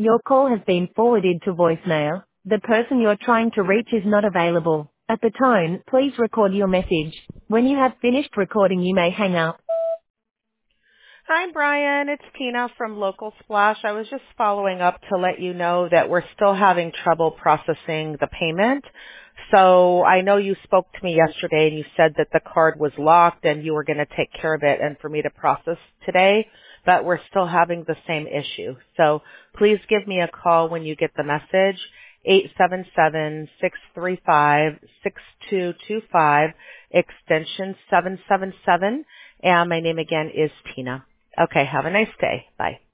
Your call has been forwarded to voicemail. The person you're trying to reach is not available. At the tone, please record your message. When you have finished recording, you may hang up. Hi, Brian. It's Tina from Local Splash. I was just following up to let you know that we're still having trouble processing the payment. So I know you spoke to me yesterday and you said that the card was locked and you were going to take care of it and for me to process today, but we're still having the same issue. So please give me a call when you get the message, 877-635-6225, extension 777, and my name again is Tina. Okay, have a nice day. Bye.